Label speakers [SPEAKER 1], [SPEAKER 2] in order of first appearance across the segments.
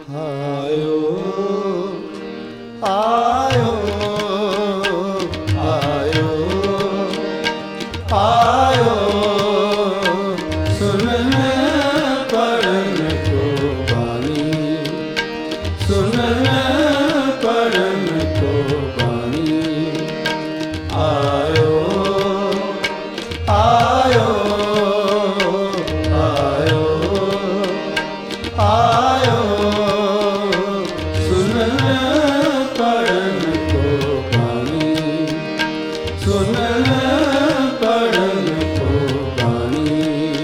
[SPEAKER 1] ਆਇਓ ਆਇਓ ਆਇਓ ਆਇਓ ਸੁਨਨ ਪੜਨ ਕੋ ਬਾਣੀ ਸੁਨਨ ਪੜਨ ਕੋ ਬਾਣੀ ਆਇਓ ਆਇਓ ਆਇਓ ਆਇਓ ਸੁਨਨ ਪੜਨ ਕੋ ਬਾਣੀ ਸੁਨਨ ਪੜਨ ਕੋ ਬਾਣੀ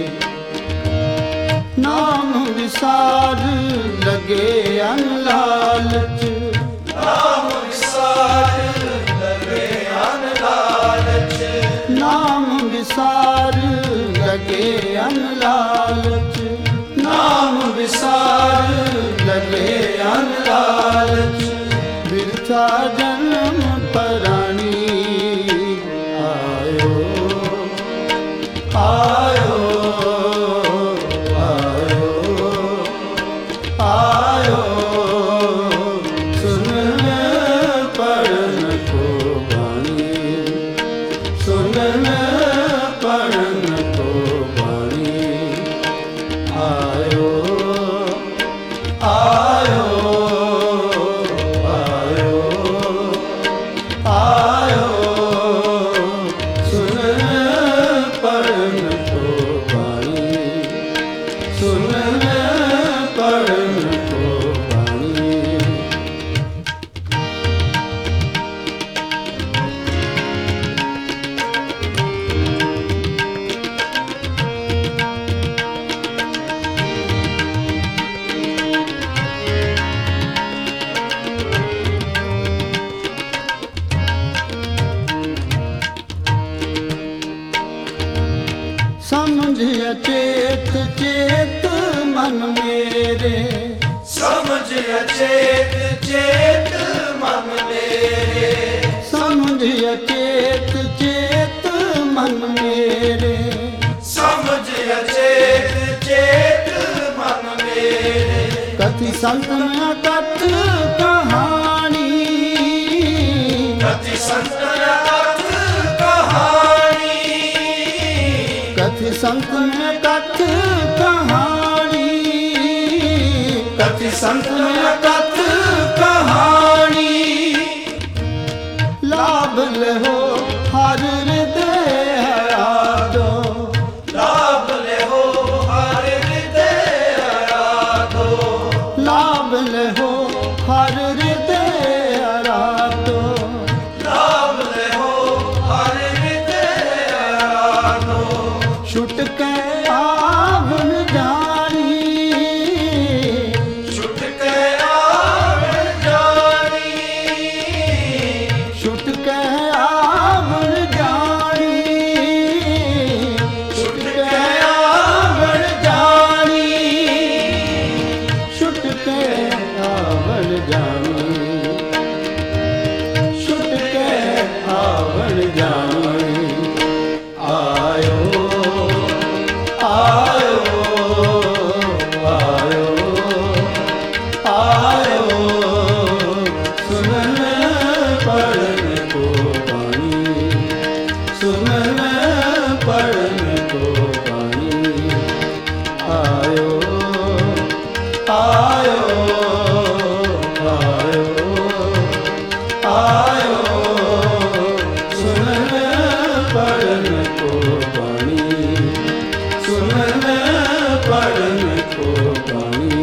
[SPEAKER 1] ਨਾਮ ਵਿਸਾਰ ਲਗੇ ਅਨਲਾਲਚ
[SPEAKER 2] ਨਾਮ ਵਿਸਾਰ ਲਗੇ ਅਨਲਾਲਚ
[SPEAKER 1] ਨਾਮ ਵਿਸਾਰ ਲਗੇ ਅਨਲਾਲਚ ਨਾਮ ਵਿਸਾਰ ਲਗੇ ਅਨਲਾਲਚ ਬਿਰਥਾ ਜਨਮ ਪਰਾਣੀ ਆਇਓ ਆਇਓ ਆਇਓ ਆਇਓ ਸੁਨਨ ਪੜਨ ਕੋ ਬਾਣੀ ਸੁਨਨ ਪੜਨ ਕੋ ਬਾਣੀ ਆਇਓ ਆਇਓ ਆਇਓ ਆਇਓ ਸੁਨਨ ਪੜਨ ਕੋ ਬਾਣੀ ਸੁਨਨ ਪੜਨ ਕੋ ਬਾਣੀ ਸਮਝ ਅਚੇਤ ਚੇਤ ਮਨ ਮੇਰੇ
[SPEAKER 2] ਸਮਝ ਅਚੇਤ ਚੇਤ ਮਨ ਮੇਰੇ
[SPEAKER 1] ਸਮਝ ਅਚੇਤ ਚੇਤ ਮਨ ਮੇਰੇ
[SPEAKER 2] ਸਮਝ ਅਚੇਤ ਚੇਤ ਮਨ ਮੇਰੇ
[SPEAKER 1] ਕਥਿ ਸੰਤਨ ਕਥ ਕਹਾਣੀ
[SPEAKER 2] ਕਥਿ ਸੰਤਨ ਕਥ ਕਹਾਣੀ
[SPEAKER 1] ਕਥਿ ਸੰਤਨ ਕਥ ਕਹਾਣੀ
[SPEAKER 2] ਕਥਿ ਸੰਤਨ ਕਥ ਕਹਾਣੀ
[SPEAKER 1] ਲਾਭ ਲਹੋ ਹਰ ਹਿਰਦੇ ਆਰਾਧੋ
[SPEAKER 2] ਲਾਭ ਲਿਓ ਹਰ ਹਿਰਦੇ ਆਰਾਧੋ
[SPEAKER 1] ਲਾਭ ਲਹੋ ਹਰ ਹਿਰਦੇ ਆਰਾਧੋ
[SPEAKER 2] ਲਾਭ ਲਿਓ ਹਰ ਹਿਰਦੇ ਆਰਾਧੋ
[SPEAKER 1] ਛੁਟ ਕੇ ਆਵਨ ਜਾਣੀ
[SPEAKER 2] ਛੁਟ ਕੇ ਆਵਣ ਜਾਣੀ
[SPEAKER 1] ਛੁਟ ਕੇ ਆਵਨ ਜਾਣੀ
[SPEAKER 2] ਛੁਟ ਕੇ ਆਵਣ ਜਾਣੀ
[SPEAKER 1] ਛੁਟ ਕੇ ਆਵਨ ਜਾਣੀ ਛੁਟ ਕੇ ਆਵਨ ਜਾਣੀ ਆਇਓ ਆਇਓ ਆਇਓ ਆਇਓ ਸੁਨਨ ਪੜਨ ਕੋ ਬਾਣੀ ਸੁਨਨ ਪੜਨ ਕੋ ਬਾਣੀ ਆਇਓ ਆਇਓ ਆਇਓ ਆਇਓ ਸੁਨਨ ਪੜਨ ਕੋ ਬਾਣੀ ਸੁਨਨ ਪੜਨ ਕੋ ਬਾਣੀ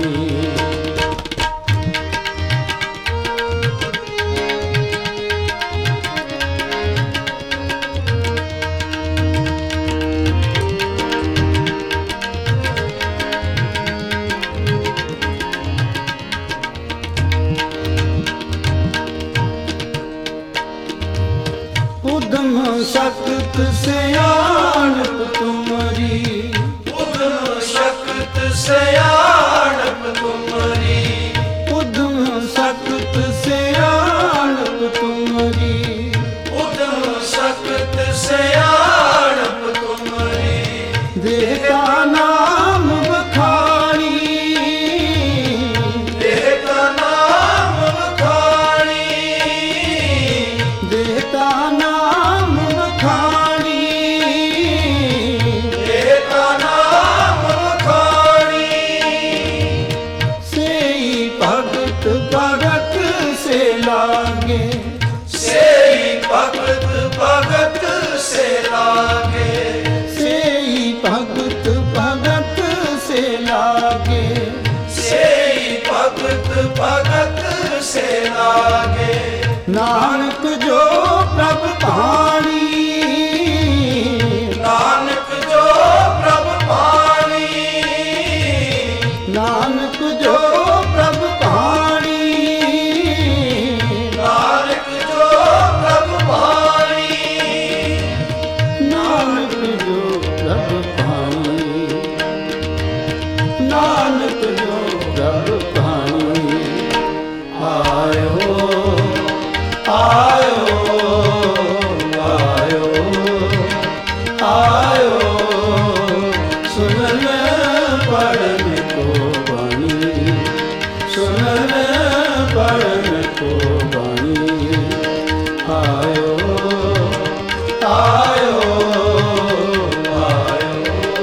[SPEAKER 1] ਉਦਮ ਸ਼ਕਤ ਸਿਆਣਪ ਤੁਮਰੀ
[SPEAKER 2] ਉਦਮ ਸ਼ਕਤ ਸਿਆਣਪ ਤੁਮਰੀ
[SPEAKER 1] ਉਦਮ ਸ਼ਕਤ ਸਿਆਣਪ ਤੁਮਰੀ
[SPEAKER 2] ਉਦਮ ਸ਼ਕਤ ਸਿਆਣਪ ਤੁਮਰੀ
[SPEAKER 1] ਦੇਹ ਕਾ ਨਾਮ ਬਖਾਣੀ
[SPEAKER 2] ਦੇਹ भगत से लागे।
[SPEAKER 1] नानक जो प्रभ पाणी,
[SPEAKER 2] नानक जो प्रभ पाणी,
[SPEAKER 1] नानक जो प्रभ पाणी,
[SPEAKER 2] नानक जो प्रभ पाणी,
[SPEAKER 1] नानक जो प्रभ पाणी, नानक जो प्रभ पाणी। आयो आयो आयो आयो, सुनन पढ़न को बानी, सुनन पढ़न को बानी। आयो आयो आयो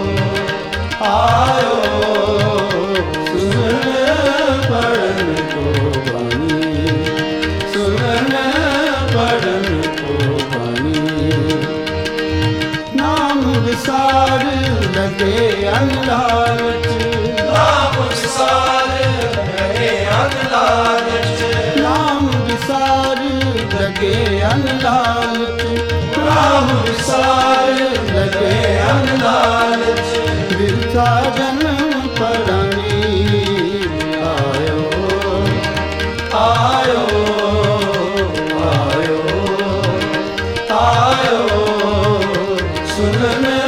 [SPEAKER 1] आयो, सुनन पढ़न को बानी, सुनन पढ़न को बानी। नाम विसार लगे अनलालच,
[SPEAKER 2] नाम विसार रहे अनलालच,
[SPEAKER 1] नाम विसार लगे अनलालच,
[SPEAKER 2] नाम विसार लगे अनलालच।
[SPEAKER 1] बिरथा जन्म पढ़नी। आयो आयो आयो आयो, सुनन